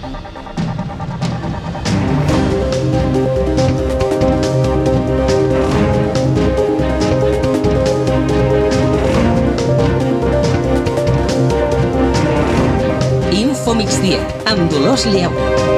Info Migdia, amb Dolors Lleó.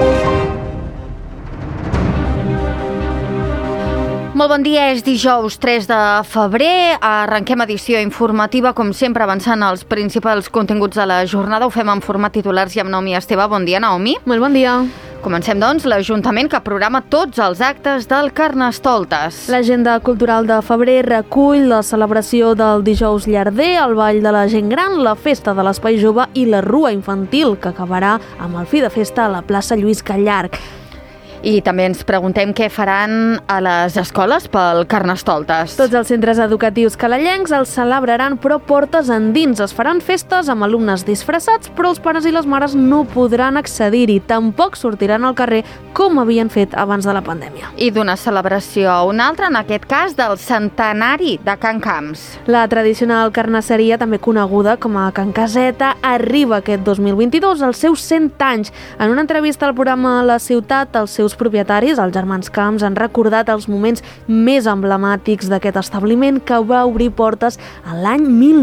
Molt bon dia, és dijous 3 de febrer. Arrenquem edició informativa, com sempre, avançant els principals continguts de la jornada. Ho fem en format titulars i amb Naomi Esteve. Bon dia, Naomi. Molt bon dia. Comencem, doncs, l'Ajuntament que programa tots els actes del Carnestoltes. L'agenda cultural de febrer recull la celebració del dijous llarder, el ball de la gent gran, la festa de l'espai jove i la rua infantil, que acabarà amb el fi de festa a la plaça Lluís Gallarg. I també ens preguntem què faran a les escoles pel Carnestoltes. Tots els centres educatius calellencs els celebraran, però portes endins. Es faran festes amb alumnes disfressats, però els pares i les mares no podran accedir-hi. Tampoc sortiran al carrer com havien fet abans de la pandèmia. I d'una celebració a una altra, en aquest cas del centenari de Can Camps. La tradicional carnisseria, també coneguda com a Can Caseta, arriba aquest 2022 als seus 100 anys. En una entrevista al programa La Ciutat, els seus propietaris, els germans Camps, han recordat els moments més emblemàtics d'aquest establiment que va obrir portes a l'any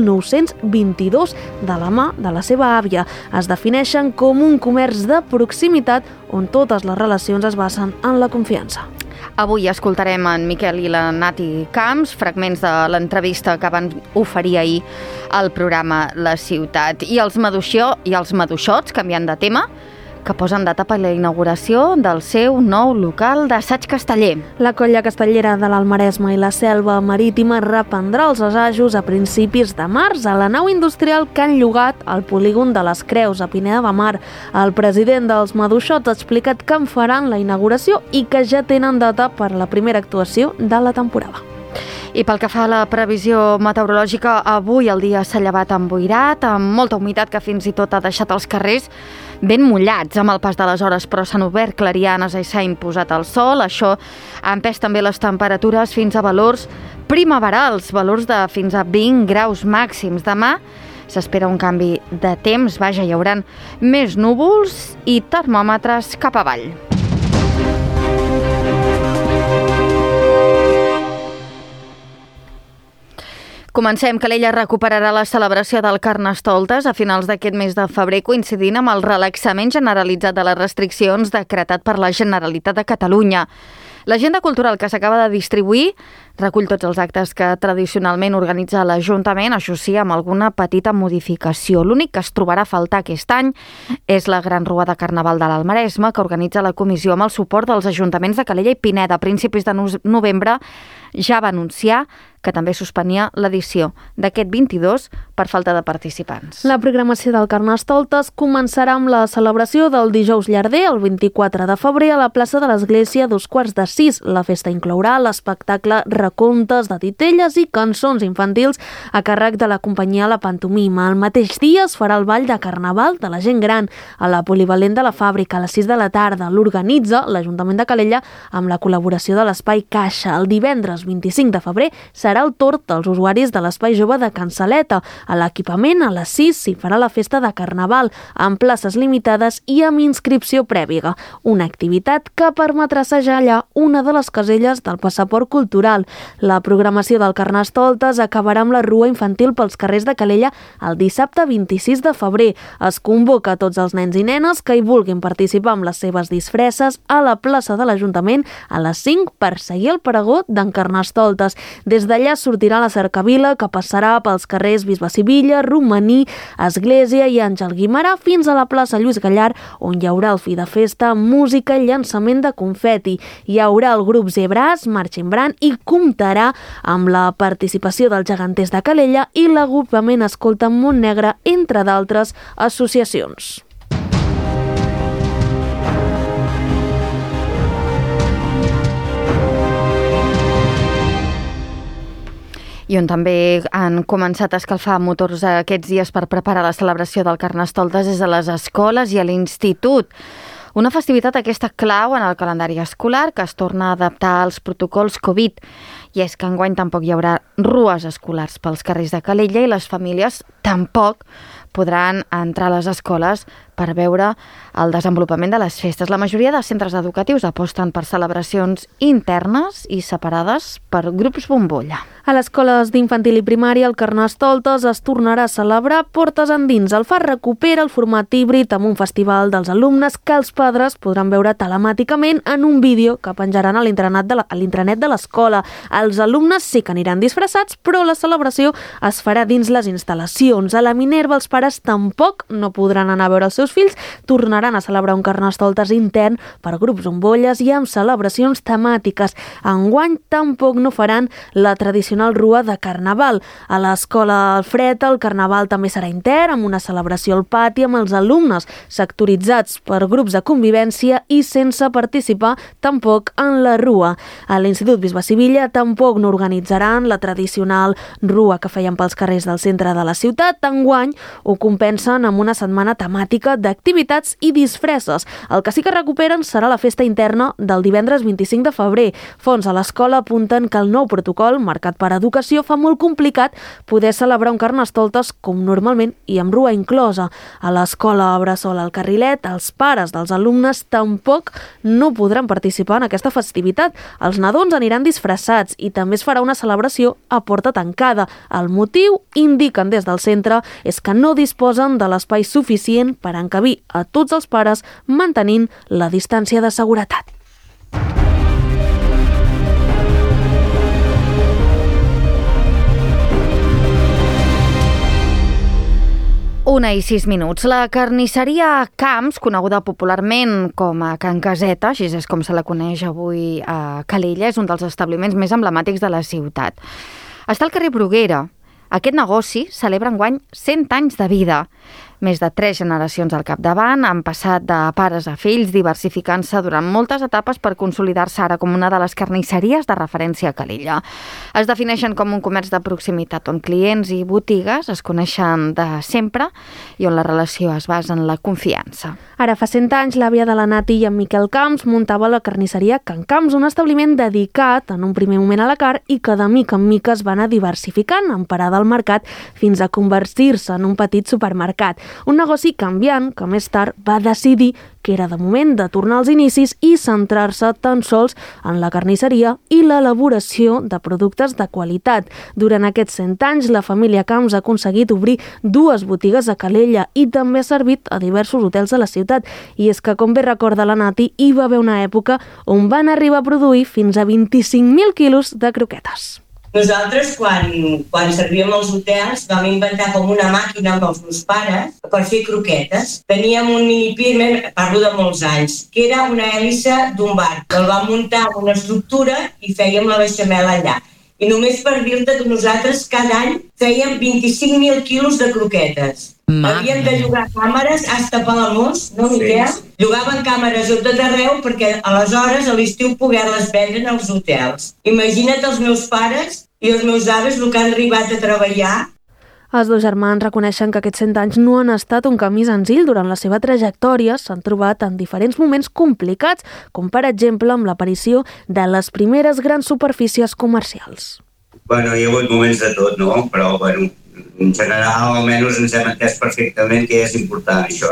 1922 de la mà de la seva àvia. Es defineixen com un comerç de proximitat on totes les relacions es basen en la confiança. Avui escoltarem en Miquel i la Nati Camps, fragments de l'entrevista que van oferir ahir al programa La Ciutat. I els maduixots, canviant de tema, que posen data per la inauguració del seu nou local d'assaig casteller. La colla castellera de l'Almaresme i la Selva Marítima reprendrà els assajos a principis de març a la nau industrial Can Llogat, al polígon de les Creus, a Pineda de Mar. El president dels Maduixots ha explicat que en faran la inauguració i que ja tenen data per la primera actuació de la temporada. I pel que fa a la previsió meteorològica, avui el dia s'ha llevat emboirat, amb molta humitat que fins i tot ha deixat els carrers ben mullats amb el pas de les hores, però s'han obert clarianes i s'ha imposat el sol. Això ha empès també les temperatures fins a valors primaverals, valors de fins a 20 graus màxims. Demà s'espera un canvi de temps, hi haurà més núvols i termòmetres cap avall. Comencem. Calella recuperarà la celebració del Carnestoltes a finals d'aquest mes de febrer, coincidint amb el relaxament generalitzat de les restriccions decretat per la Generalitat de Catalunya. L'agenda cultural que s'acaba de distribuir recull tots els actes que tradicionalment organitza l'Ajuntament, això sí, amb alguna petita modificació. L'únic que es trobarà a faltar aquest any és la Gran Rua de Carnaval de l'Almaresme, que organitza la comissió amb el suport dels ajuntaments de Calella i Pineda. A principis de novembre ja va anunciar que també suspenia l'edició d'aquest 22 per falta de participants. La programació del Carnestoltes començarà amb la celebració del dijous llarder, el 24 de febrer, a la plaça de l'Església a 5:45. La festa inclourà l'espectacle Recontes de titelles i cançons infantils a càrrec de la companyia La Pantomima. El mateix dia es farà el ball de Carnaval de la gent gran a la polivalent de la Fàbrica a les 6 de la tarda. L'organitza l'Ajuntament de Calella amb la col·laboració de l'Espai Caixa. El divendres 25 de febrer serà el torn dels usuaris de l'Espai Jove de Can Saleta. A l'equipament, a les 6, s'hi farà la festa de Carnaval, amb places limitades i amb inscripció prèvia. Una activitat que permetrà assajar allà una de les caselles del passaport cultural. La programació del Carnestoltes acabarà amb la rua infantil pels carrers de Calella el dissabte 26 de febrer. Es convoca a tots els nens i nenes que hi vulguin participar amb les seves disfresses a la plaça de l'Ajuntament a les 5 per seguir el pregó d'en Carnestoltes. Des d'allà sortirà la cercavila que passarà pels carrers Bisbe Sivilla, Romaní, Església i Àngel Guimerà fins a la plaça Lluís Gallarg, on hi haurà el fi de festa, música i llançament de confeti. Hi haurà el grup Zebràs, Marximbrant i comptarà amb la participació dels Geganters de Calella i l'agrupament Escolta Montnegre, entre d'altres associacions. I on també han començat a escalfar motors aquests dies per preparar la celebració del Carnestoltes és a les escoles i a l'institut. Una festivitat aquesta clau en el calendari escolar que es torna a adaptar als protocols Covid. I és que enguany tampoc hi haurà rues escolars pels carrers de Calella i les famílies tampoc podran entrar a les escoles per veure el desenvolupament de les festes. La majoria de centres educatius aposten per celebracions internes i separades per grups bombolla. A les escoles d'infantil i primària, el Carnestoltes es tornarà a celebrar portes endins. El FAR recupera el format híbrid amb un festival dels alumnes que els padres podran veure telemàticament en un vídeo que penjaran a l'intranet de l'escola. Els alumnes sí que aniran disfressats, però la celebració es farà dins les instal·lacions. A la Minerva els pares tampoc no podran anar a veure els seus fills, tornaran a celebrar un Carnestoltes intern per grups bombolles i amb celebracions temàtiques. Enguany tampoc no faran la tradicional rua de Carnaval. A l'escola Alfred el Carnaval també serà intern, amb una celebració al pati amb els alumnes sectoritzats per grups de convivència i sense participar tampoc en la rua. A l'Institut Bisbe Sivilla tampoc no organitzaran la tradicional rua que feien pels carrers del centre de la ciutat. Enguany ho compensen amb una setmana temàtica d'activitats i disfresses. El que sí que recuperen serà la festa interna del divendres 25 de febrer. Fons a l'escola apunten que el nou protocol, marcat per educació, fa molt complicat poder celebrar un Carnestoltes com normalment i amb rua inclosa. A l'escola Bressol al Carrilet, els pares dels alumnes tampoc no podran participar en aquesta festivitat. Els nadons aniran disfressats i també es farà una celebració a porta tancada. El motiu, indiquen des del centre, és que no disposen de l'espai suficient per encabir a tots els pares mantenint la distància de seguretat. 1:06. La carnisseria Camps, coneguda popularment com a Can Caseta, així és com se la coneix avui a Calella, és un dels establiments més emblemàtics de la ciutat. Està al carrer Bruguera. Aquest negoci celebra enguany 100 anys de vida. Més de 3 generacions al capdavant han passat de pares a fills, diversificant-se durant moltes etapes per consolidar-se ara com una de les carnisseries de referència a Calella. Es defineixen com un comerç de proximitat on clients i botigues es coneixen de sempre i on la relació es basa en la confiança. Ara fa 100 anys, l'àvia de la Nati i en Miquel Camps muntava la carnisseria Can Camps, un establiment dedicat en un primer moment a la carn i que de mica en mica es va anar diversificant en parada al mercat fins a convertir-se en un petit supermercat. Un negoci canviant que més tard va decidir que era de moment de tornar als inicis i centrar-se tan sols en la carnisseria i l'elaboració de productes de qualitat. Durant aquests 100 anys, la família Camps ha aconseguit obrir 2 botigues a Calella i també ha servit a diversos hotels de la ciutat. I és que, com bé recorda la Nati, hi va haver una època on van arribar a produir fins a 25.000 quilos de croquetes. Nosaltres, quan servíem als hotels, vam inventar com una màquina amb els meus pares per fer croquetes. Teníem un mini-pirmen, parlo de molts anys, que era una hèlice d'un bar. El vam muntar en una estructura i fèiem la beixamel allà. I només per dir-te que nosaltres cada any fèiem 25.000 quilos de croquetes. Havíem de llogar càmeres hasta Palamós, no, Miquel? Sí. Llogaven càmeres a tot arreu perquè aleshores a l'estiu poder-les vendre en els hotels. Imagina't els meus pares i els meus avis el que han arribat a treballar. Els 2 germans reconeixen que aquests 100 anys no han estat un camí senzill. Durant la seva trajectòria s'han trobat en diferents moments complicats, com per exemple amb l'aparició de les primeres grans superfícies comercials. Bueno, hi ha hagut moments de tot, no? Però, bueno, en general, almenys ens hem entès perfectament que és important això,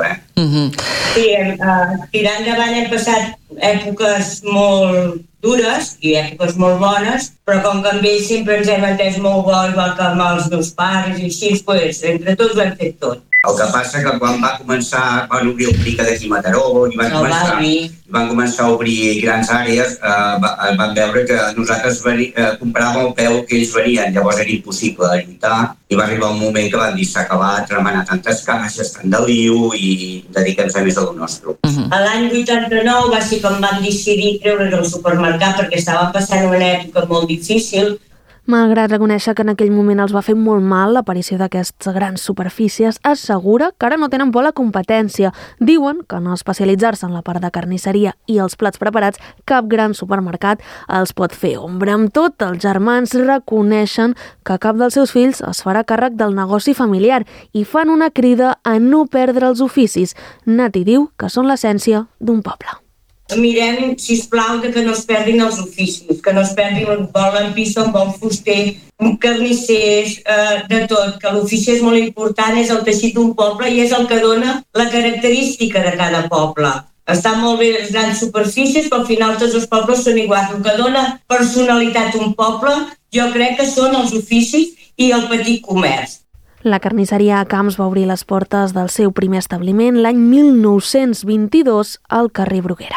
Sí, tirant endavant hem passat èpoques molt dures i èpoques molt bones, però com que amb ells sempre ens hem entès molt bo, igual que amb els meus pares i així, doncs, entre tots ho hem fet tot. El que passa que quan va començar, van obrir el Pica d'aquí a Mataró i van començar a obrir grans àrees, van veure que nosaltres compràvem el peu que ells venien, llavors era impossible de lluitar i va arribar un moment que van dir s'ha acabat, remenar tantes caixes, tant de liu i dediquem-nos més a lo nostre. L'any 89 va ser quan vam decidir treure's al supermercat perquè estàvem passant una època molt difícil. Malgrat reconèixer que en aquell moment els va fer molt mal l'aparició d'aquestes grans superfícies, assegura que ara no tenen por a la competència. Diuen que en especialitzar-se en la part de carnisseria i els plats preparats, cap gran supermercat els pot fer ombra. Amb tot, els germans reconeixen que cap dels seus fills es farà càrrec del negoci familiar i fan una crida a no perdre els oficis. Nati diu que són l'essència d'un poble. mirem, sisplau, que no es perdin els oficis, que no es perdin un bon lampista, un bon fuster, un carnissers, de tot, que l'ofici és molt important, és el teixit d'un poble i és el que dona la característica de cada poble. Estan molt bé les grans superfícies, però al final tots els pobles són iguals. El que dona personalitat a un poble, jo crec que són els oficis i el petit comerç. La carnisseria Camps va obrir les portes del seu primer establiment l'any 1922 al carrer Bruguera.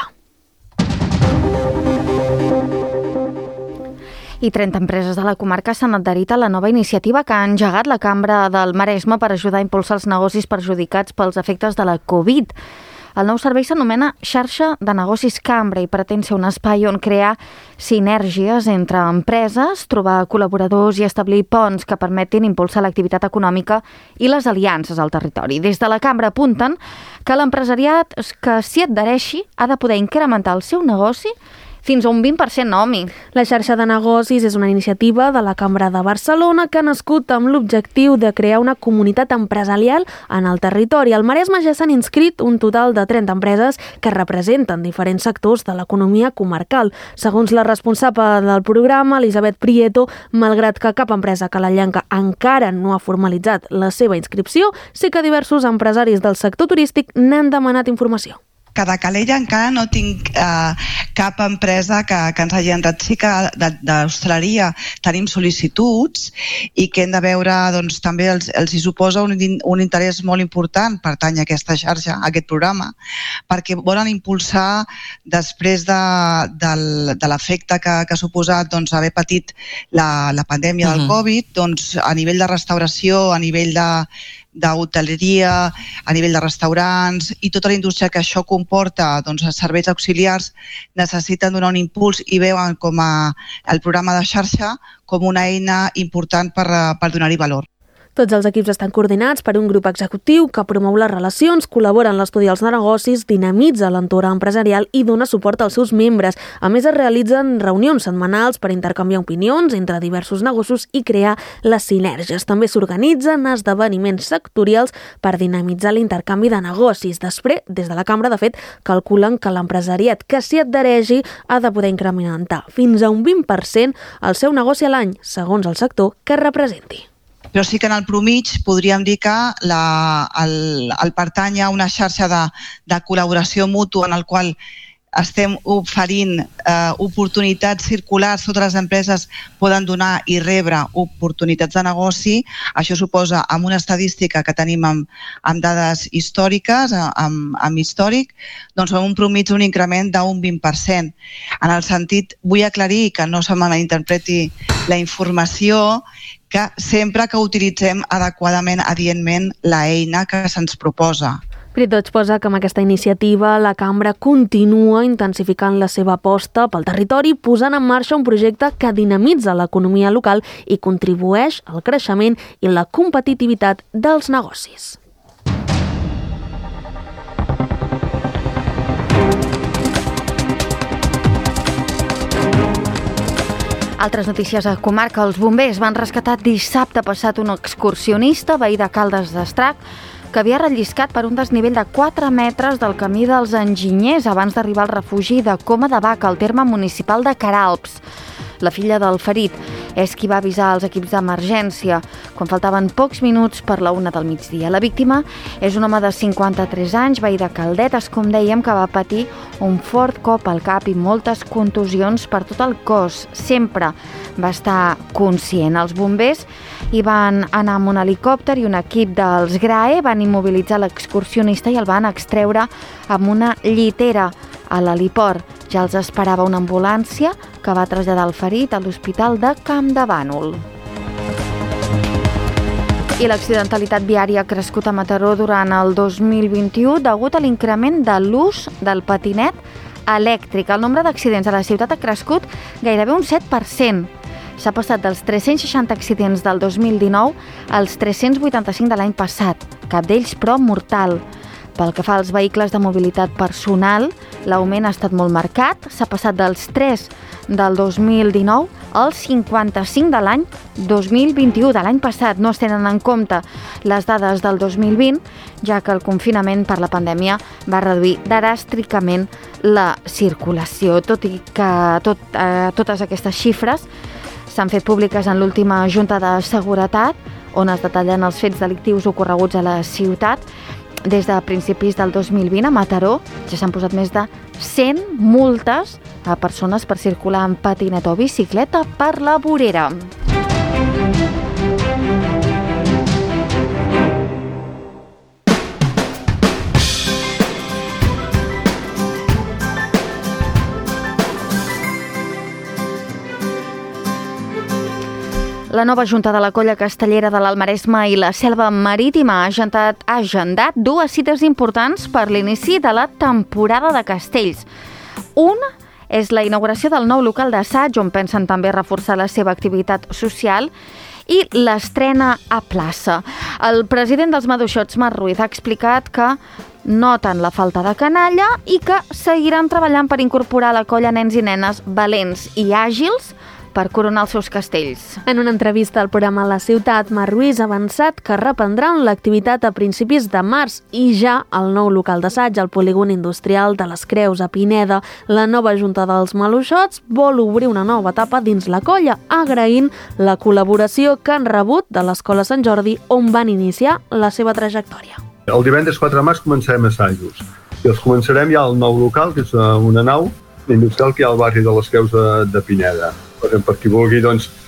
I 30 empreses de la comarca s'han adherit a la nova iniciativa que ha engegat la Cambra del Maresme per ajudar a impulsar els negocis perjudicats pels efectes de la Covid. El nou servei s'anomena Xarxa de Negocis Cambra i pretén ser un espai on crear sinergies entre empreses, trobar col·laboradors i establir ponts que permetin impulsar l'activitat econòmica i les aliances al territori. Des de la Cambra apunten que l'empresariat que s'hi adhereixi ha de poder incrementar el seu negoci fins a un 20%, Naomi. La xarxa de negocis és una iniciativa de la Cambra de Barcelona que ha nascut amb l'objectiu de crear una comunitat empresarial en el territori. Al Maresme ja s'han inscrit un total de 30 empreses que representen diferents sectors de l'economia comarcal. Segons la responsable del programa, Elisabet Prieto, malgrat que cap empresa calallenca encara no ha formalitzat la seva inscripció, sí que diversos empresaris del sector turístic n'han demanat informació. Que de Calella encara no tinc cap empresa que ens hagi entrat. Sí que d'hostaleria tenim sol·licituds i que hem de veure, doncs, també els hi suposa un interès molt important pertany a aquesta xarxa, a aquest programa, perquè volen impulsar, després de l'efecte que ha suposat haver patit la pandèmia del Covid, doncs, a nivell de restauració, a nivell d'hoteleria, a nivell de restaurants i tota la indústria que això comporta, doncs els serveis auxiliars necessiten donar un impuls i veuen com el programa de xarxa com una eina important per donar-hi valor. Tots els equips estan coordinats per un grup executiu que promou les relacions, col·labora en l'estudi dels negocis, dinamitza l'entorn empresarial i dona suport als seus membres. A més, es realitzen reunions setmanals per intercanviar opinions entre diversos negocis i crear les sinergies. També s'organitzen esdeveniments sectorials per dinamitzar l'intercanvi de negocis. Després, des de la Cambra, de fet, calculen que l'empresariat que s'hi adhereixi ha de poder incrementar fins a un 20% el seu negoci a l'any, segons el sector que representi. Però sí que en el promig podríem dir que el pertany a una xarxa de col·laboració mútua en el qual estem oferint oportunitats circulars, totes les empreses poden donar i rebre oportunitats de negoci. Això suposa, amb una estadística que tenim amb dades històriques, amb històric, doncs amb un promig un increment d'un 20%. En el sentit, vull aclarir que no se malinterpreti la informació, que sempre que utilitzem adequadament, adientment, l'eina que se'ns proposa. Prieto exposa que amb aquesta iniciativa la Cambra continua intensificant la seva aposta pel territori, posant en marxa un projecte que dinamitza l'economia local i contribueix al creixement i la competitivitat dels negocis. Altres notícies a comarca. Els bombers van rescatar dissabte passat un excursionista veí de Caldes d'Estrac que havia relliscat per un desnivell de 4 metres del camí dels Enginyers abans d'arribar al refugi de Coma de Vaca, al terme municipal de Queralbs. La filla del ferit és qui va avisar els equips d'emergència quan faltaven pocs minuts per la 1 del migdia. La víctima és un home de 53 anys, veí de Caldetes, com dèiem, que va patir un fort cop al cap i moltes contusions per tot el cos. Sempre va estar conscient. Els bombers hi van anar amb un helicòpter i un equip dels GRAE, van immobilitzar l'excursionista i el van extreure amb una llitera a l'heliport. Ja els esperava una ambulància que va traslladar el ferit a l'Hospital de Campdevànol. I l'accidentalitat viària ha crescut a Mataró durant el 2021 degut a l'increment de l'ús del patinet elèctric. El nombre d'accidents a la ciutat ha crescut gairebé un 7%. S'ha passat dels 360 accidents del 2019 als 385 de l'any passat, cap d'ells però mortal. Pel que fa als vehicles de mobilitat personal, l'augment ha estat molt marcat, s'ha passat dels 3 del 2019 als 55 de l'any 2021, de l'any passat. No es tenen en compte les dades del 2020, ja que el confinament per la pandèmia va reduir dràsticament la circulació, tot i que totes aquestes xifres s'han fet públiques en l'última Junta de Seguretat, on es detallen els fets delictius ocorreguts a la ciutat. Des de principis del 2020 a Mataró ja s'han posat més de 100 multes a persones per circular en patineta o bicicleta per la vorera. La nova Junta de la Colla Castellera de l'Almaresme i la Selva Marítima ha agendat 2 cites importants per l'inici de la temporada de castells. Una és la inauguració del nou local d'assaig, on pensen també reforçar la seva activitat social, i l'estrena a plaça. El president dels Maduixots, Marc Ruiz, ha explicat que noten la falta de canalla i que seguiran treballant per incorporar a la colla nens i nenes valents i àgils per coronar els seus castells. En una entrevista al programa La Ciutat, Marc Ruiz ha avançat que reprendran l'activitat a principis de març i ja el nou local d'assaig al polígon industrial de les Creus a Pineda. La nova Junta dels Maduixots vol obrir una nova etapa dins la colla, agraint la col·laboració que han rebut de l'Escola Sant Jordi, on van iniciar la seva trajectòria. El divendres 4 de març començarem assajos i els començarem ja al nou local, que és una nau industrial que hi ha al barri de les Creus de Pineda. Per qui vulgui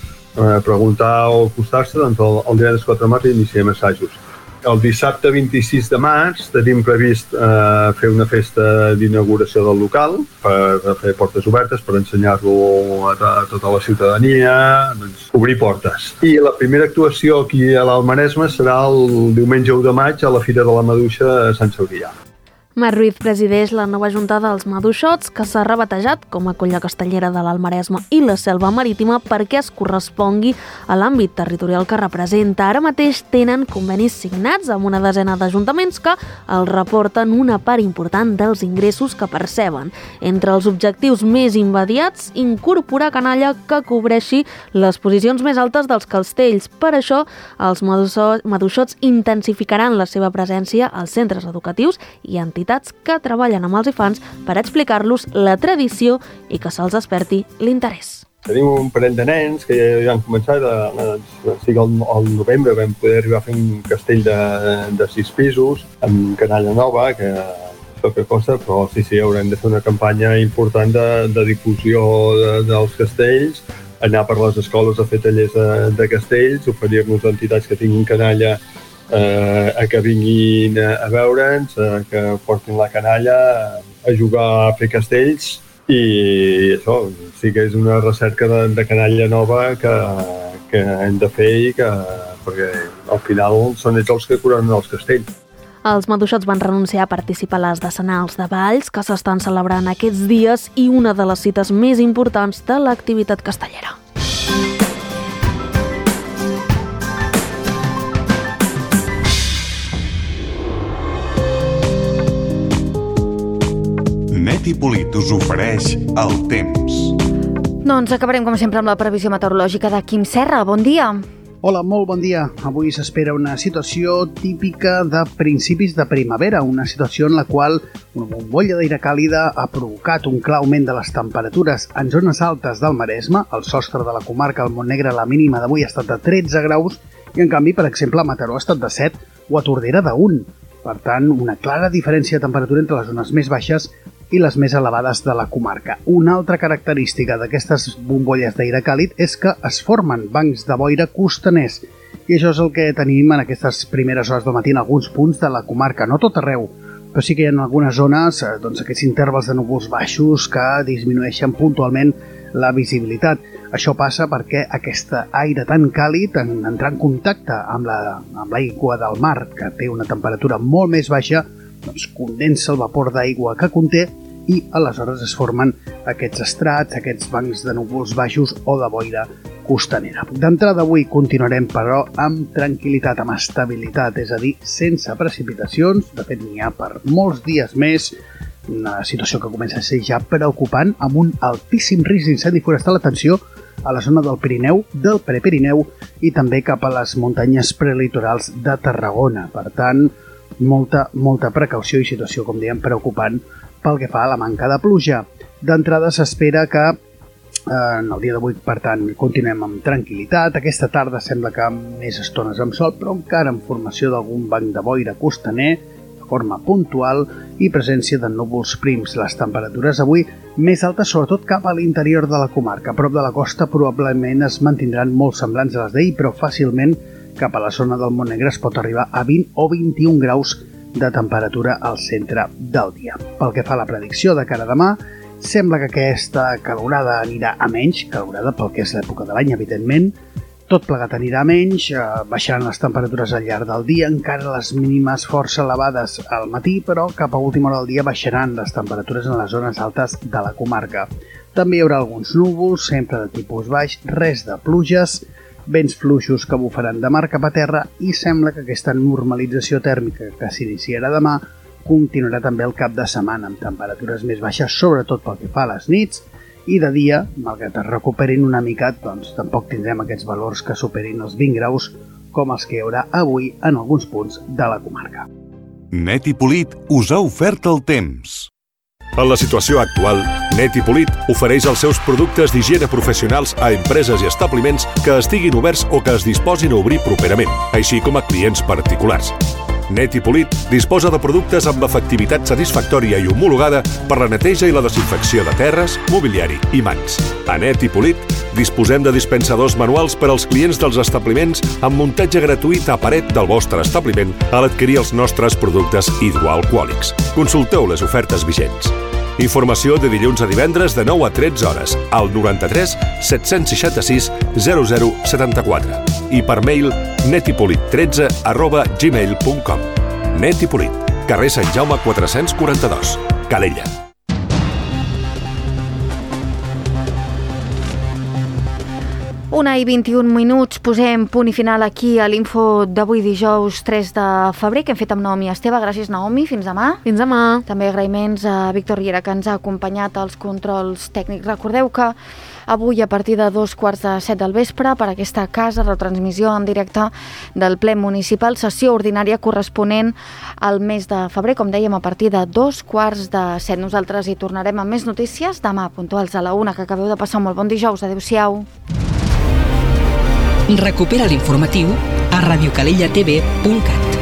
preguntar o acostar-se, el divendres 4 de març iniciem assajos. El dissabte 26 de març tenim previst fer una festa d'inauguració del local per fer portes obertes, per ensenyar-lo a tota la ciutadania, obrir portes. I la primera actuació aquí a l'Almaresme serà el diumenge 1 de maig a la Fira de la Maduixa a Sant Cebrià. Marc Ruiz presideix la nova Junta dels Maduixots, que s'ha rebatejat com a Colla Castellera de l'Almaresme i la Selva Marítima perquè es correspongui a l'àmbit territorial que representa. Ara mateix tenen convenis signats amb una desena d'ajuntaments que els reporten una part important dels ingressos que perceben. Entre els objectius més immediats, incorporar canalla que cobreixi les posicions més altes dels castells. Per això, els Maduixots intensificaran la seva presència als centres educatius i entitats que treballen amb els infants per explicar-los la tradició i que se'ls desperti l'interès. Tenim un parell de nens que ja han començat, al novembre vam poder arribar a fer un castell de 6 pisos amb canalla nova, que poca cosa, però sí, haurem de fer una campanya important de difusió dels castells, anar per les escoles a fer tallers de castells, oferir-nos a entitats que tinguin canalla a que vinguin a veure'ns, que portin la canalla a jugar a fer castells, i això sí que és una recerca de canalla nova que hem de fer, perquè al final són ells els que coronen els castells. Els Maduixots van renunciar a participar a les decenals de balls que s'estan celebrant aquests dies i una de les cites més importants de l'activitat castellera. Net i Polit us ofereix el temps. Doncs acabarem, com sempre, amb la previsió meteorològica de Quim Serra. Bon dia. Hola, molt bon dia. Avui s'espera una situació típica de principis de primavera, una situació en la qual una bombolla d'aire càlida ha provocat un clar augment de les temperatures en zones altes del Maresme. El sostre de la comarca del Montnegre, la mínima d'avui ha estat de 13 graus i, en canvi, per exemple, a Mataró ha estat de 7 o a Tordera de 1. Per tant, una clara diferència de temperatura entre les zones més baixes i les més elevades de la comarca. Una altra característica d'aquestes bombolles d'aire càlid és que es formen bancs de boira costaners, i això és el que tenim en aquestes primeres hores del matí en alguns punts de la comarca, no tot arreu, però sí que hi ha en algunes zones aquests intervals de núvols baixos que disminueixen puntualment la visibilitat. Això passa perquè aquest aire tan càlid, en entrar en contacte amb l'aigua del mar, que té una temperatura molt més baixa, doncs condensa el vapor d'aigua que conté i aleshores es formen aquests estrats, aquests bancs de núvols baixos o de boira costanera. D'entrada avui continuarem, però, amb tranquil·litat, amb estabilitat, és a dir, sense precipitacions. De fet, n'hi ha per molts dies més una situació que comença a ser ja preocupant, amb un altíssim risc d'incendi forestal. Atenció a la zona del Pirineu, del Prepirineu i també cap a les muntanyes prelitorals de Tarragona. Per tant, molta precaució i situació, com dèiem, preocupant pel que fa a la manca de pluja. D'entrada s'espera que en el dia d'avui, per tant, continuem amb tranquil·litat. Aquesta tarda sembla que més estones amb sol, però encara en formació d'algun banc de boira costaner, de forma puntual, i presència de núvols prims. Les temperatures avui més altes, sobretot cap a l'interior de la comarca. A prop de la costa probablement es mantindran molt semblants a les d'ahir, però fàcilment cap a la zona del Montnegre es pot arribar a 20 o 21 graus de temperatura al centre del dia. Pel que fa a la predicció de cara a demà, sembla que aquesta calorada anirà a menys, calorada pel que és l'època de l'any, evidentment. Tot plegat anirà a menys, baixaran les temperatures al llarg del dia, encara les mínimes força elevades al matí, però cap a última hora del dia baixaran les temperatures en les zones altes de la comarca. També hi haurà alguns núvols, sempre de tipus baix, res de pluges, vents fluixos que bufaran de mar cap a terra i sembla que aquesta normalització tèrmica que s'iniciarà demà continuarà també el cap de setmana, amb temperatures més baixes, sobretot pel que fa a les nits, i de dia, malgrat es recuperin una mica, doncs tampoc tindrem aquests valors que superin els 20 graus com els que hi haurà avui en alguns punts de la comarca. Net i Polit us ha ofert el temps. En la situació actual, Net i Polit ofereix els seus productes d'higiene professionals a empreses i establiments que estiguin oberts o que es disposin a obrir properament, així com a clients particulars. Net i Polit disposa de productes amb efectivitat satisfactòria i homologada per la neteja i la desinfecció de terres, mobiliari i mans. A Net i Polit disposem de dispensadors manuals per als clients dels establiments amb muntatge gratuït a paret del vostre establiment a l'adquirir els nostres productes hidroalcohòlics. Consulteu les ofertes vigents. Informació de dilluns a divendres de 9 a 13 hores al 93 766 0074 i per mail netipolit13@gmail.com. Net i Polit, carrer Sant Jaume 442, Calella. Una i 21 minuts, posem punt i final aquí a l'info d'avui dijous 3 de febrer, que hem fet amb Naomi Esteve. Gràcies, Naomi. Fins demà. Fins demà. També agraïments a Víctor Riera, que ens ha acompanyat als controls tècnics. Recordeu que avui, a partir de 2:45 del vespre, per aquesta casa, retransmissió en directe del ple municipal, sessió ordinària corresponent al mes de febrer, com dèiem, a partir de 2:15. Nosaltres hi tornarem amb més notícies demà, puntuals a la 1, que acabeu de passar un molt bon dijous. Adéu-siau. Recupera l'informatiu a radiocalellatv.cat.